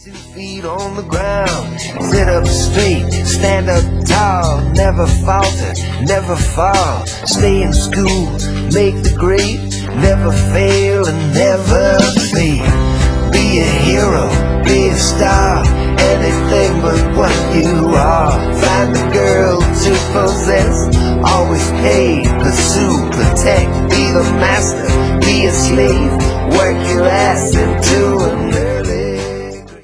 2 feet on the ground, sit up straight, stand up tall, never falter, never fall, stay in school, make the grade, never fail and never fail. Be a hero, be a star, anything but what you are. Find the girl to possess, always pay, pursue, protect, be the master, be a slave, work your ass into